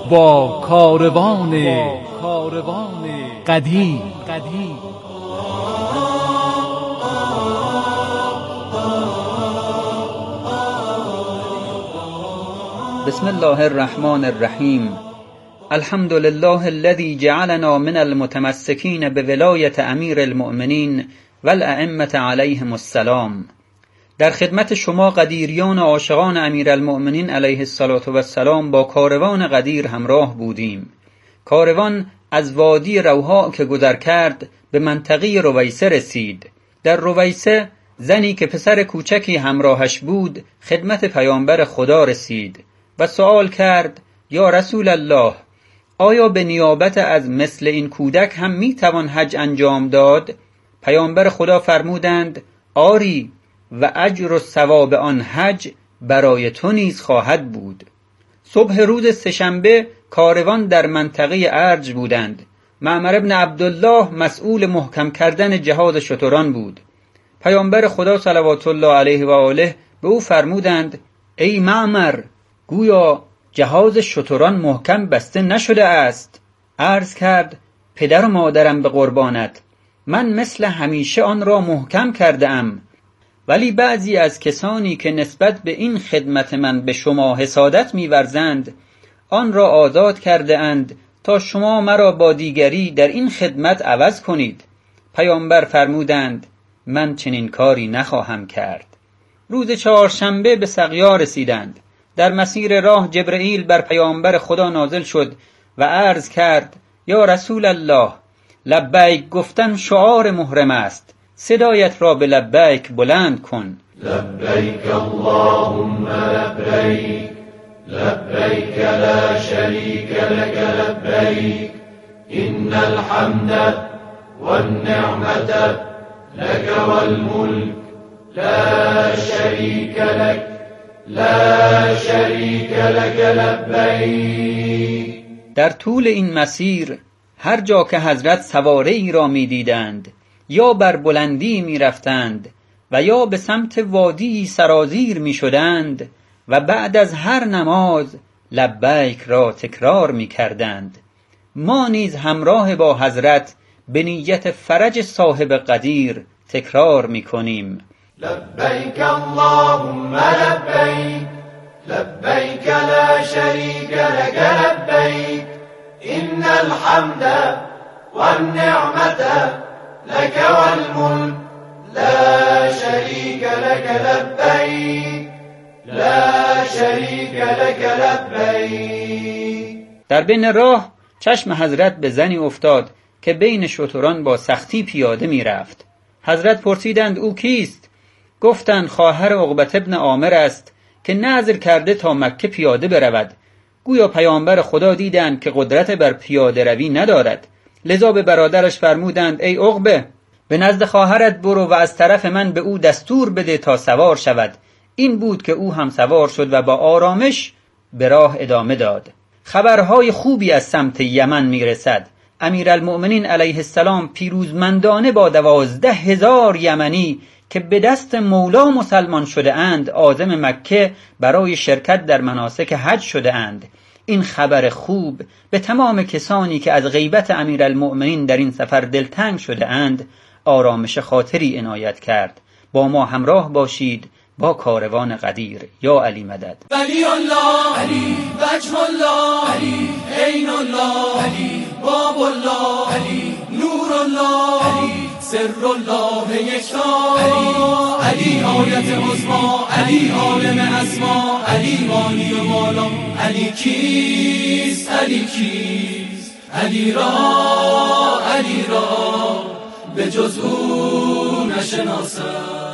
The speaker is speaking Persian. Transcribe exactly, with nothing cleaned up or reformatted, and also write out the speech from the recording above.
با کاروان قدیم. بسم الله الرحمن الرحیم. الحمد لله الذي جعلنا من المتمسكين بولایة امیر المؤمنین والائمة علیهم السلام. در خدمت شما قدیریان و عاشقان امیرالمؤمنین علیه السلام با کاروان قدیر همراه بودیم. کاروان از وادی روحاء که گذر کرد به منطقه رویسه رسید. در رویسه زنی که پسر کوچکی همراهش بود خدمت پیامبر خدا رسید و سوال کرد: یا رسول الله، آیا به نیابت از مثل این کودک هم می توان حج انجام داد؟ پیامبر خدا فرمودند: آری، و اجر و ثواب آن حج برای تو نیز خواهد بود. صبح روز سه‌شنبه کاروان در منطقه ارج بودند. معمر ابن عبدالله مسئول محکم کردن جهاز شتران بود. پیامبر خدا صلوات الله علیه و آله به او فرمودند: ای معمر، گویا جهاز شتران محکم بسته نشده است. عرض کرد: پدر و مادرم به قربانت، من مثل همیشه آن را محکم کرده ام، ولی بعضی از کسانی که نسبت به این خدمت من به شما حسادت می‌ورزند آن را آزاد کرده اند تا شما مرا با دیگری در این خدمت عوض کنید. پیامبر فرمودند: من چنین کاری نخواهم کرد. روز چهارشنبه به سقیا رسیدند. در مسیر راه جبرئیل بر پیامبر خدا نازل شد و عرض کرد: یا رسول الله، لبیک گفتن شعار محرم است، صدایت را به لبیک بلند کن. لبیک اللهم لبیک، لبیک لا شریک لک لبیک، ان الحمد والنعمت لک والملک لا شریک لک، لا شریک لک لبیک. در طول این مسیر هر جا که حضرت سواره ای را می دیدند یا بر بلندی می رفتند و یا به سمت وادی سرازیر می شدند و بعد از هر نماز لبیک را تکرار می کردند. ما نیز همراه با حضرت به فرج صاحب قدیر تکرار می کنیم: لبیک اللهم لبیک، لبیک لا شریک لک لبیک، ان الحمد والنعمت لك والملك لا شريك لك لبيك، لا شريك لك لبيك. در بین راه چشم حضرت به زنی افتاد که بین شتران با سختی پیاده می رفت. حضرت پرسیدند: او کیست؟ گفتند: خواهر عقبة ابن عامر است که نذر کرده تا مکه پیاده برود. گویا پیامبر خدا دیدند که قدرت بر پیاده روی ندارد، لذا به برادرش فرمودند: ای عقبه، به نزد خواهرت برو و از طرف من به او دستور بده تا سوار شود. این بود که او هم سوار شد و با آرامش به راه ادامه داد. خبرهای خوبی از سمت یمن میرسد. امیرالمؤمنین علیه السلام پیروزمندانه با دوازده هزار یمنی که به دست مولا مسلمان شده اند عازم مکه برای شرکت در مناسک حج شده اند. این خبر خوب به تمام کسانی که از غیبت امیرالمؤمنین در این سفر دلتنگ شده اند آرامش خاطری عنایت کرد. با ما همراه باشید با کاروان قدیر. یا علی مدد. ولی الله علی، وجه الله علی، عین الله علی، باب الله علی، نور الله علی، سر الله یکتا علی، علی آیت عظما علی، عالم اسما علی، مانی و مالا علی کیست، علی کیست، علی را علی را به جز او نشناسم.